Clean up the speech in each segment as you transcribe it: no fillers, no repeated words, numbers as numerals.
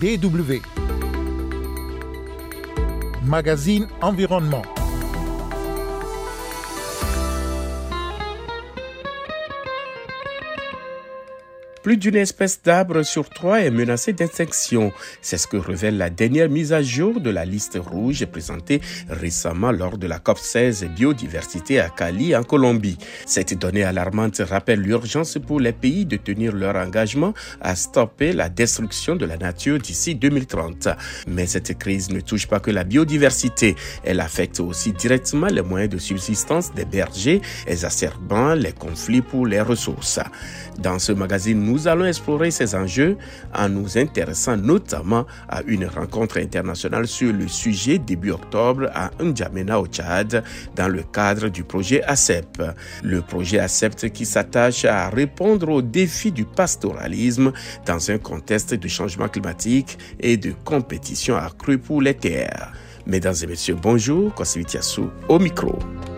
DW. Magazine Environnement. Plus d'une espèce d'arbre sur 3 est menacée d'extinction. C'est ce que révèle la dernière mise à jour de la liste rouge présentée récemment lors de la COP16 Biodiversité à Cali, en Colombie. Cette donnée alarmante rappelle l'urgence pour les pays de tenir leur engagement à stopper la destruction de la nature d'ici 2030. Mais cette crise ne touche pas que la biodiversité. Elle affecte aussi directement les moyens de subsistance des bergers, exacerbant les conflits pour les ressources. Dans ce magazine, nous allons explorer ces enjeux en nous intéressant notamment à une rencontre internationale sur le sujet début octobre à N'Djamena au Tchad dans le cadre du projet ACEP. Le projet ACEP qui s'attache à répondre aux défis du pastoralisme dans un contexte de changement climatique et de compétition accrue pour les terres. Mesdames et messieurs, bonjour, Kossi Tiassou au micro.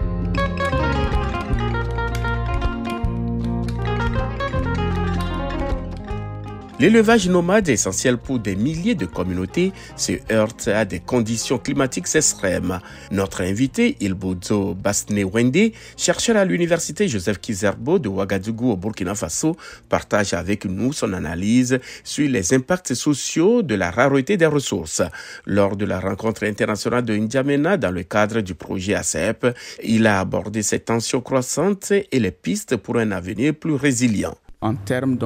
L'élevage nomade essentiel pour des milliers de communautés se heurte à des conditions climatiques extrêmes. Notre invité, Ilbozo Basne-Wende, chercheur à l'université Joseph Kizerbo de Ouagadougou au Burkina Faso, partage avec nous son analyse sur les impacts sociaux de la rareté des ressources. Lors de la rencontre internationale de N'Djamena dans le cadre du projet ACEP, il a abordé ces tensions croissantes et les pistes pour un avenir plus résilient. En termes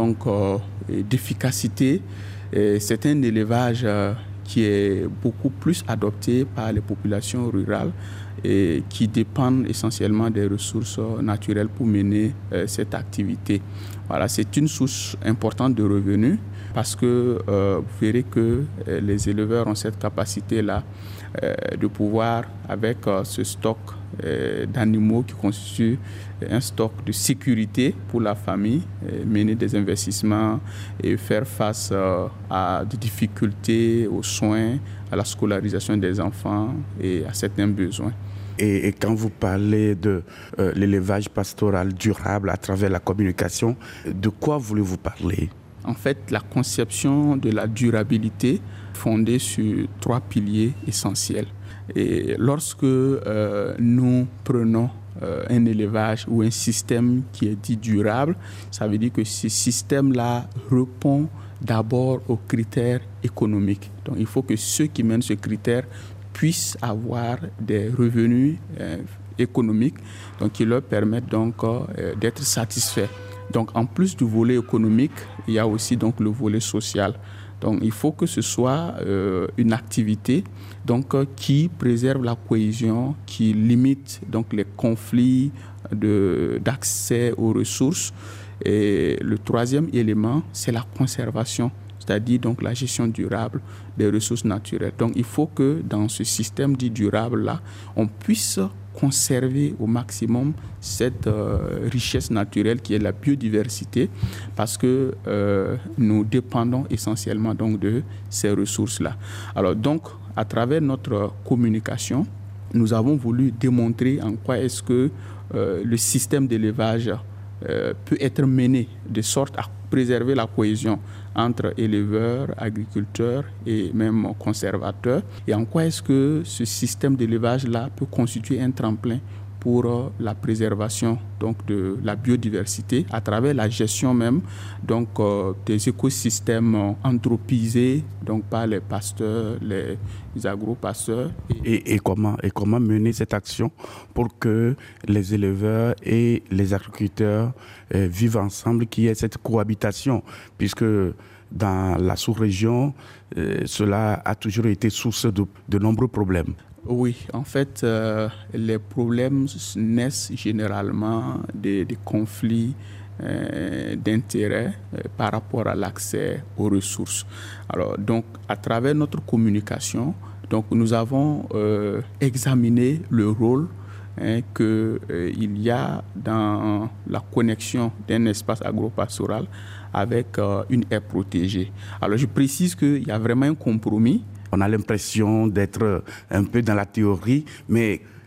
d'efficacité, c'est un élevage qui est beaucoup plus adopté par les populations rurales et qui dépendent essentiellement des ressources naturelles pour mener cette activité. Voilà, c'est une source importante de revenus parce que vous verrez que les éleveurs ont cette capacité-là de pouvoir, avec ce stock d'animaux qui constitue un stock de sécurité pour la famille, mener des investissements et faire face à des difficultés aux soins, à la scolarisation des enfants et à certains besoins. Et quand vous parlez de l'élevage pastoral durable à travers la communication, de quoi voulez-vous parler ? En fait, la conception de la durabilité fondée sur 3 piliers essentiels. Et lorsque nous prenons un élevage ou un système qui est dit durable, ça veut dire que ce système-là répond d'abord aux critères économiques. Donc, il faut que ceux qui mènent ce critère puissent avoir des revenus économiques donc, qui leur permettent donc, d'être satisfaits. Donc, en plus du volet économique, il y a aussi donc, le volet social. Donc, il faut que ce soit une activité donc, qui préserve la cohésion, qui limite donc, les conflits d'accès aux ressources. Et le troisième élément, c'est la conservation, c'est-à-dire donc, la gestion durable des ressources naturelles. Donc, il faut que dans ce système dit durable-là, on puisse conserver au maximum cette richesse naturelle qui est la biodiversité parce que nous dépendons essentiellement donc de ces ressources-là. Alors donc, à travers notre communication, nous avons voulu démontrer en quoi est-ce que le système d'élevage peut être mené de sorte à préserver la cohésion entre éleveurs, agriculteurs et même conservateurs. Et en quoi est-ce que ce système d'élevage-là peut constituer un tremplin pour la préservation donc, de la biodiversité à travers la gestion même donc, des écosystèmes anthropisés donc, par les pasteurs, les agro-pasteurs. Et comment mener cette action pour que les éleveurs et les agriculteurs vivent ensemble, qu'il y ait cette cohabitation, puisque dans la sous-région, cela a toujours été source de nombreux problèmes. Oui, en fait, les problèmes naissent généralement des conflits d'intérêts par rapport à l'accès aux ressources. Alors, donc, à travers notre communication, donc, nous avons examiné le rôle qu'il y a dans la connexion d'un espace agropastoral avec une aire protégée. Alors, je précise qu'il y a vraiment un compromis. On a l'impression d'être un peu dans la théorie, mais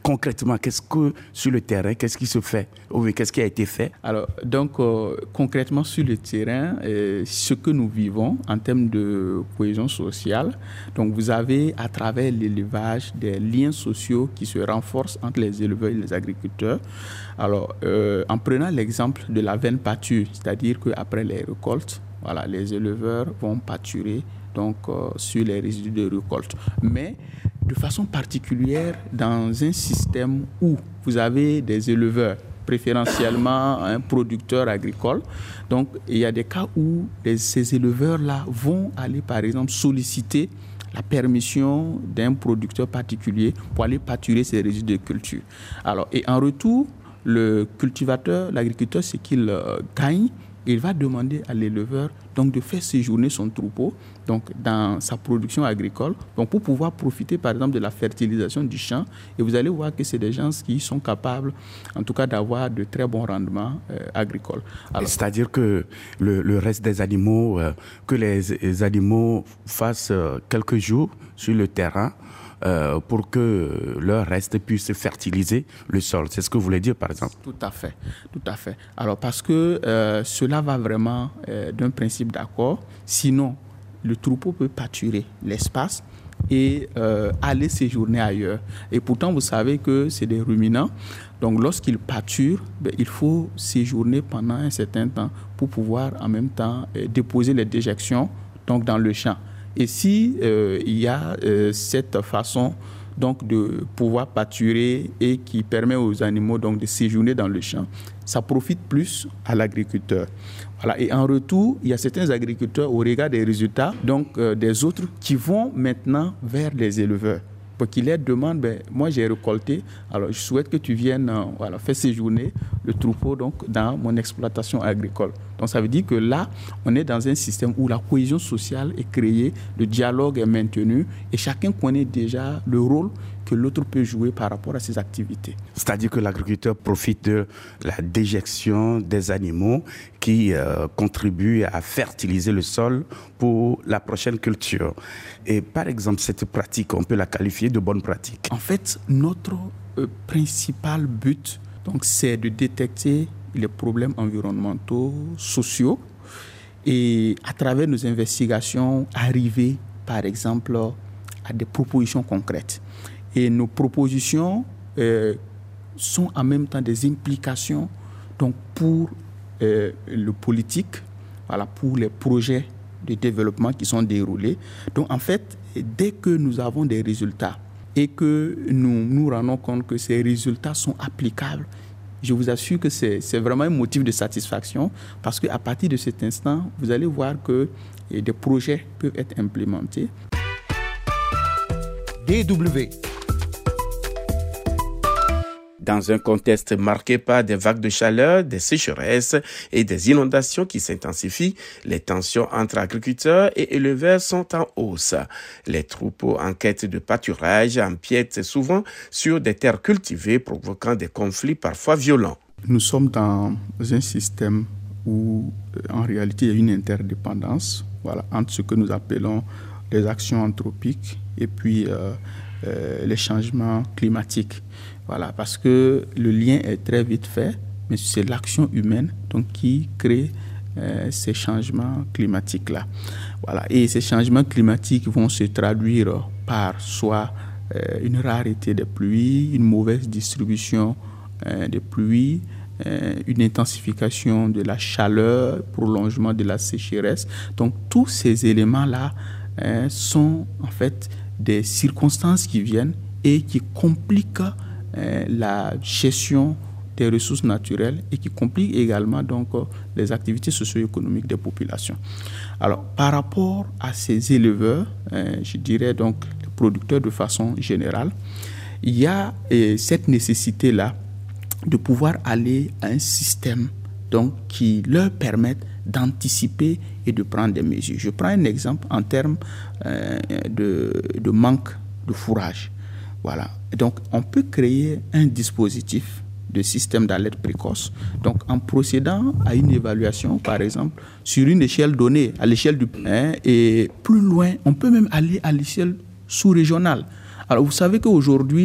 concrètement, sur le terrain, qu'est-ce qui se fait? Ou qu'est-ce qui a été fait? Alors, donc, concrètement, sur le terrain, ce que nous vivons en termes de cohésion sociale, donc vous avez à travers l'élevage des liens sociaux qui se renforcent entre les éleveurs et les agriculteurs. Alors, en prenant l'exemple de la veine pâture, c'est-à-dire qu'après les récoltes, voilà, les éleveurs vont pâturer donc, sur les résidus de récolte. Mais de façon particulière, dans un système où vous avez des éleveurs, préférentiellement un producteur agricole, donc il y a des cas où ces éleveurs-là vont aller, par exemple, solliciter la permission d'un producteur particulier pour aller pâturer ses résidus de culture. Alors, et en retour, le cultivateur, l'agriculteur, ce qu'il gagne, il va demander à l'éleveur donc de faire séjourner son troupeau donc dans sa production agricole donc pour pouvoir profiter par exemple de la fertilisation du champ, et vous allez voir que c'est des gens qui sont capables en tout cas d'avoir de très bons rendements agricoles. Alors, c'est-à-dire que le reste des animaux, que les animaux fassent quelques jours sur le terrain pour que leur reste puisse fertiliser le sol. C'est ce que vous voulez dire, par exemple? Tout à fait. Alors, parce que cela va vraiment d'un principe d'accord. Sinon, le troupeau peut pâturer l'espace et aller séjourner ailleurs. Et pourtant, vous savez que c'est des ruminants. Donc, lorsqu'ils pâturent, il faut séjourner pendant un certain temps pour pouvoir en même temps déposer les déjections donc, dans le champ. Et si il y a cette façon donc de pouvoir pâturer et qui permet aux animaux donc de séjourner dans le champ, ça profite plus à l'agriculteur. Voilà. Et en retour, il y a certains agriculteurs au regard des résultats donc des autres qui vont maintenant vers les éleveurs. Pour qu'ils leur demandent, moi j'ai récolté, alors je souhaite que tu viennes faire séjourner le troupeau donc, dans mon exploitation agricole. Donc ça veut dire que là, on est dans un système où la cohésion sociale est créée, le dialogue est maintenu et chacun connaît déjà le rôle que l'autre peut jouer par rapport à ses activités. C'est-à-dire que l'agriculteur profite de la déjection des animaux qui contribuent à fertiliser le sol pour la prochaine culture. Et par exemple, cette pratique, on peut la qualifier de bonne pratique. En fait, notre principal but, donc, c'est de détecter les problèmes environnementaux, sociaux, et à travers nos investigations, arriver, par exemple, à des propositions concrètes. Et nos propositions sont en même temps des implications donc, pour le politique, pour les projets de développement qui sont déroulés. Donc en fait, dès que nous avons des résultats et que nous nous rendons compte que ces résultats sont applicables, je vous assure que c'est vraiment un motif de satisfaction parce qu'à partir de cet instant, vous allez voir que des projets peuvent être implémentés. DW. Dans un contexte marqué par des vagues de chaleur, des sécheresses et des inondations qui s'intensifient, les tensions entre agriculteurs et éleveurs sont en hausse. Les troupeaux en quête de pâturage empiètent souvent sur des terres cultivées, provoquant des conflits parfois violents. Nous sommes dans un système où, en réalité, il y a une interdépendance entre ce que nous appelons les actions anthropiques et puis les changements climatiques. Parce que le lien est très vite fait, mais c'est l'action humaine donc, qui crée ces changements climatiques-là. Et ces changements climatiques vont se traduire par soit une rareté des pluies, une mauvaise distribution des pluies, une intensification de la chaleur, prolongement de la sécheresse. Donc tous ces éléments-là sont en fait des circonstances qui viennent et qui compliquent la gestion des ressources naturelles et qui compliquent également donc, les activités socio-économiques des populations. Alors, par rapport à ces éleveurs, je dirais donc les producteurs de façon générale, il y a cette nécessité-là de pouvoir aller à un système donc, qui leur permette d'anticiper et de prendre des mesures. Je prends un exemple en termes de manque de fourrage. Donc, on peut créer un dispositif de système d'alerte précoce. Donc, en procédant à une évaluation, par exemple, sur une échelle donnée, à l'échelle du et plus loin, on peut même aller à l'échelle sous-régionale. Alors, vous savez qu'aujourd'hui,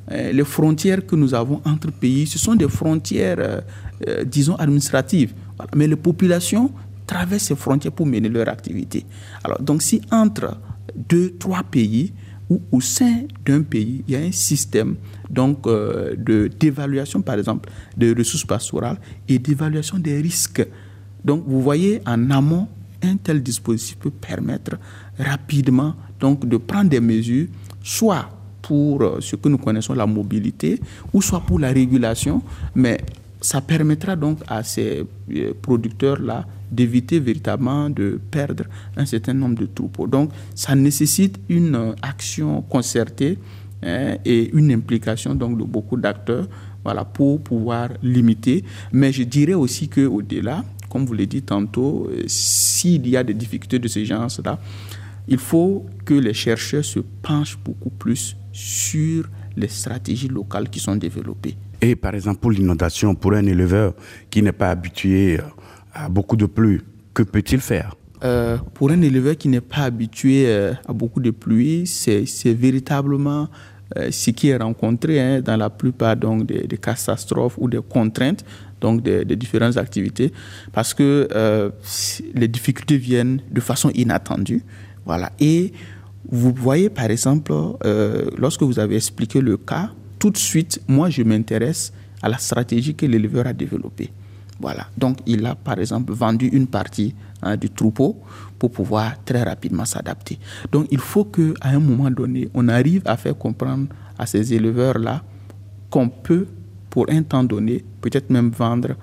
les frontières que nous avons entre pays, ce sont des frontières, disons, administratives. Voilà. Mais les populations traversent ces frontières pour mener leur activité. Alors, donc, si entre 2-3 pays ou au sein d'un pays, il y a un système donc, d'évaluation, par exemple, des ressources pastorales et d'évaluation des risques. Donc, vous voyez, en amont, un tel dispositif peut permettre rapidement donc, de prendre des mesures, soit pour ce que nous connaissons, la mobilité, ou soit pour la régulation, mais ça permettra donc à ces producteurs-là d'éviter véritablement de perdre un certain nombre de troupeaux. Donc, ça nécessite une action concertée et une implication donc, de beaucoup d'acteurs, voilà, pour pouvoir limiter. Mais je dirais aussi qu'au-delà, comme vous l'avez dit tantôt, s'il y a des difficultés de ce genre-là, il faut que les chercheurs se penchent beaucoup plus sur les stratégies locales qui sont développées. Et par exemple, pour l'inondation, pour un éleveur qui n'est pas habitué à beaucoup de pluie, que peut-il faire ? Pour un éleveur qui n'est pas habitué à beaucoup de pluie, c'est véritablement ce qui est rencontré dans la plupart donc, des catastrophes ou des contraintes donc des différentes activités, parce que les difficultés viennent de façon inattendue. Voilà. Et vous voyez, par exemple, lorsque vous avez expliqué le cas, tout de suite, moi, je m'intéresse à la stratégie que l'éleveur a développée. Voilà. Donc, il a, par exemple, vendu une partie du troupeau pour pouvoir très rapidement s'adapter. Donc, il faut qu'à un moment donné, on arrive à faire comprendre à ces éleveurs-là qu'on peut, pour un temps donné, peut-être même vendre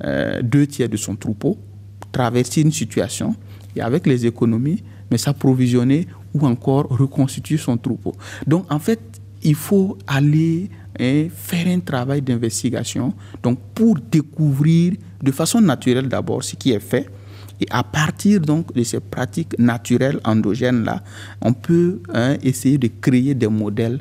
2/3 de son troupeau, traverser une situation et avec les économies, mais s'approvisionner ou encore reconstituer son troupeau. Donc, en fait, il faut aller faire un travail d'investigation donc pour découvrir de façon naturelle d'abord ce qui est fait. Et à partir donc de ces pratiques naturelles endogènes-là, on peut essayer de créer des modèles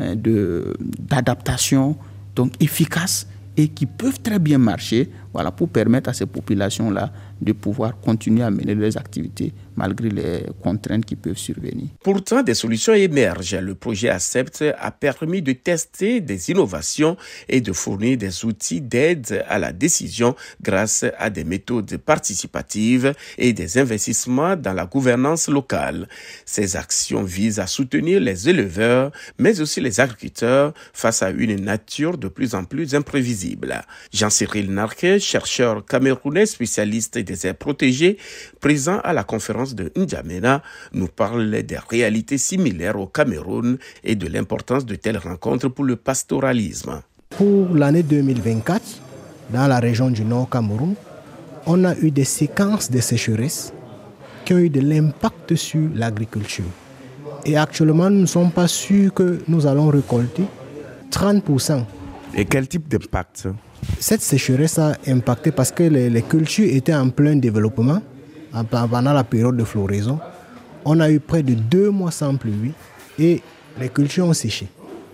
d'adaptation donc efficaces et qui peuvent très bien marcher, voilà, pour permettre à ces populations-là de pouvoir continuer à mener leurs activités malgré les contraintes qui peuvent survenir. Pourtant, des solutions émergent. Le projet ACCEPT a permis de tester des innovations et de fournir des outils d'aide à la décision grâce à des méthodes participatives et des investissements dans la gouvernance locale. Ces actions visent à soutenir les éleveurs, mais aussi les agriculteurs face à une nature de plus en plus imprévisible. Jean-Cyril Narquet, chercheur camerounais spécialiste des aires protégées, présent à la conférence de N'Djamena, nous parle des réalités similaires au Cameroun et de l'importance de telles rencontres pour le pastoralisme. Pour l'année 2024, dans la région du Nord Cameroun, on a eu des séquences de sécheresse qui ont eu de l'impact sur l'agriculture. Et actuellement, nous ne sommes pas sûrs que nous allons récolter 30%. Et quel type d'impact ? Cette sécheresse a impacté parce que les cultures étaient en plein développement pendant la période de floraison. On a eu près de 2 mois sans pluie et les cultures ont séché.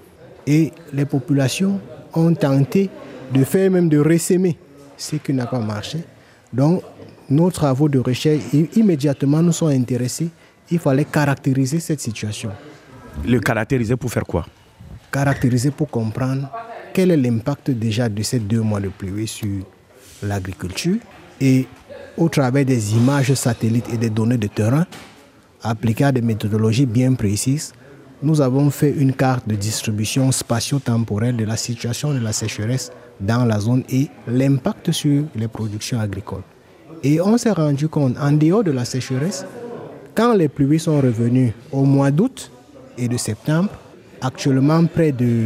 Et les populations ont tenté de faire même de ressemer, ce qui n'a pas marché. Donc, nos travaux de recherche immédiatement nous sont intéressés. Il fallait caractériser cette situation. Le caractériser pour faire quoi ? Caractériser pour comprendre quel est l'impact déjà de ces 2 mois de pluie sur l'agriculture et au travers des images satellites et des données de terrain appliquées à des méthodologies bien précises, nous avons fait une carte de distribution spatio-temporelle de la situation de la sécheresse dans la zone et l'impact sur les productions agricoles. Et on s'est rendu compte, en dehors de la sécheresse, quand les pluies sont revenues au mois d'août et de septembre, actuellement près de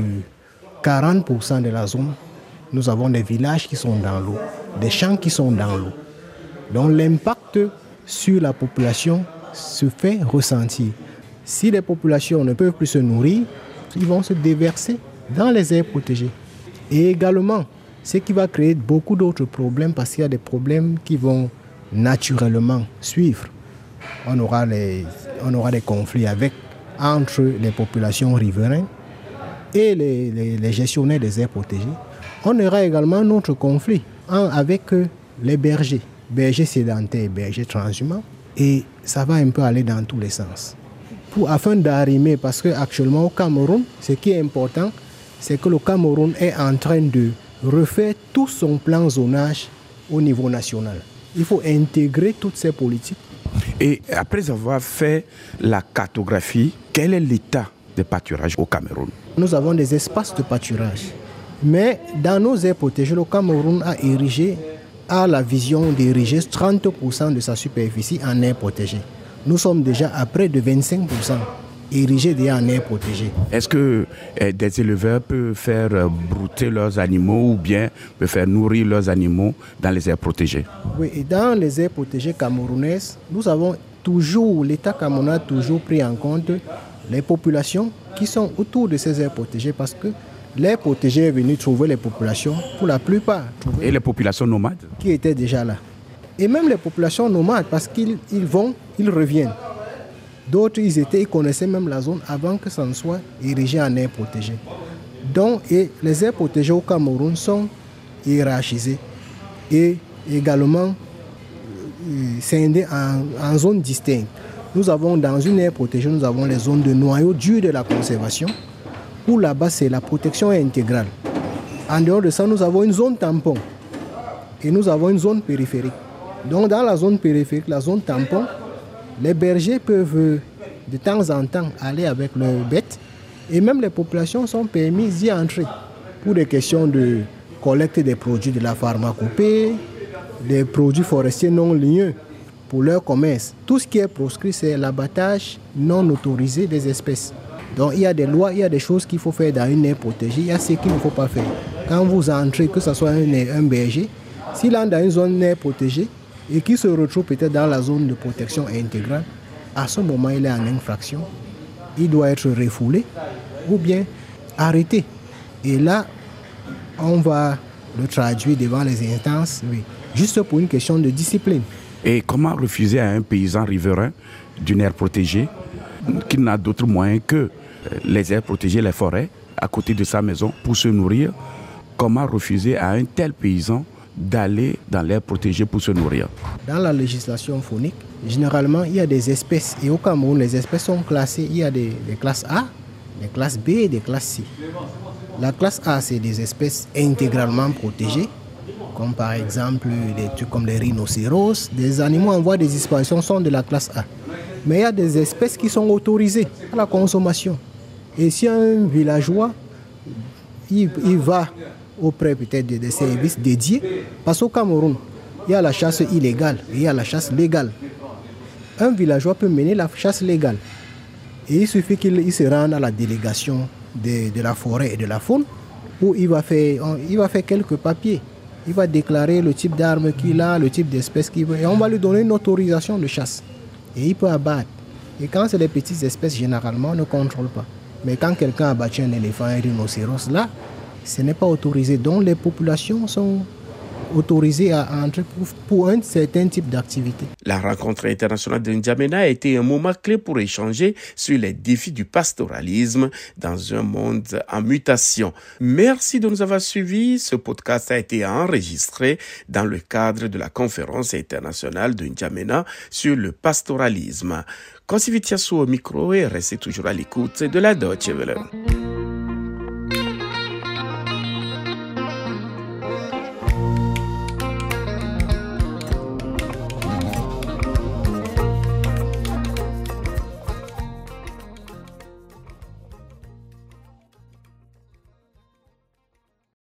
40% de la zone, nous avons des villages qui sont dans l'eau, des champs qui sont dans l'eau. Donc l'impact sur la population se fait ressentir. Si les populations ne peuvent plus se nourrir, ils vont se déverser dans les aires protégées. Et également, ce qui va créer beaucoup d'autres problèmes parce qu'il y a des problèmes qui vont naturellement suivre. On aura des conflits entre les populations riveraines et les gestionnaires des aires protégées. On aura également un autre conflit avec les bergers sédentaires et bergers transhumants. Et ça va un peu aller dans tous les sens. Afin d'arrimer, parce qu'actuellement au Cameroun, ce qui est important, c'est que le Cameroun est en train de refaire tout son plan zonage au niveau national. Il faut intégrer toutes ces politiques. Et après avoir fait la cartographie, quel est l'état des pâturages au Cameroun? Nous avons des espaces de pâturage. Mais dans nos aires protégées, le Cameroun a la vision d'ériger 30% de sa superficie en aires protégées. Nous sommes déjà à près de 25% érigés déjà en aires protégées. Est-ce que des éleveurs peuvent faire brouter leurs animaux ou bien peuvent faire nourrir leurs animaux dans les aires protégées? Oui, et dans les aires protégées camerounaises, l'État camerounais a toujours pris en compte les populations qui sont autour de ces aires protégées parce que l'aire protégée est venue trouver les populations, pour la plupart. Et les populations nomades? Qui étaient déjà là. Et même les populations nomades, parce qu'ils vont, ils reviennent. D'autres, ils connaissaient même la zone avant que ça ne soit érigé en aire protégée. Donc, les aires protégées au Cameroun sont hiérarchisées et également scindées en zones distinctes. Nous avons dans une aire protégée, nous avons les zones de noyau dur de la conservation, où là-bas c'est la protection intégrale. En dehors de ça, nous avons une zone tampon et nous avons une zone périphérique. Donc dans la zone périphérique, la zone tampon, les bergers peuvent de temps en temps aller avec leurs bêtes et même les populations sont permises d'y entrer pour des questions de collecte des produits de la pharmacopée, des produits forestiers non ligneux pour leur commerce. Tout ce qui est proscrit, c'est l'abattage non autorisé des espèces. Donc il y a des lois, il y a des choses qu'il faut faire dans une aire protégée, il y a ce qu'il ne faut pas faire. Quand vous entrez, que ce soit un berger, s'il entre dans une zone aire protégée et qu'il se retrouve peut-être dans la zone de protection intégrale, à ce moment il est en infraction, il doit être refoulé ou bien arrêté. Et là, on va le traduire devant les instances, oui, juste pour une question de discipline. Et comment refuser à un paysan riverain d'une aire protégée qui n'a d'autre moyen que les aires protégées, les forêts, à côté de sa maison pour se nourrir? Comment refuser à un tel paysan d'aller dans l'aire protégée pour se nourrir? Dans la législation faunique, généralement, il y a des espèces. Et au Cameroun, les espèces sont classées. Il y a des classes A, des classes B et des classes C. La classe A, c'est des espèces intégralement protégées, comme par exemple des trucs comme les rhinocéros. Des animaux en voie de disparition sont de la classe A. Mais il y a des espèces qui sont autorisées à la consommation. Et si un villageois, il va auprès peut-être des services dédiés, parce qu'au Cameroun, il y a la chasse illégale et il y a la chasse légale. Un villageois peut mener la chasse légale. Et il suffit qu'il se rende à la délégation de la forêt et de la faune, où il va faire quelques papiers. Il va déclarer le type d'arme qu'il a, le type d'espèce qu'il veut, et on va lui donner une autorisation de chasse. Et il peut abattre. Et quand c'est les petites espèces, généralement, on ne contrôle pas. Mais quand quelqu'un a abattu un éléphant, un rhinocéros, là, ce n'est pas autorisé. Donc les populations sont autorisées à entrer pour un certain type d'activité. La rencontre internationale de N'Djamena a été un moment clé pour échanger sur les défis du pastoralisme dans un monde en mutation. Merci de nous avoir suivis. Ce podcast a été enregistré dans le cadre de la conférence internationale de N'Djamena sur le pastoralisme. Konsivitiasu au micro et restez toujours à l'écoute de la Deutsche Welle.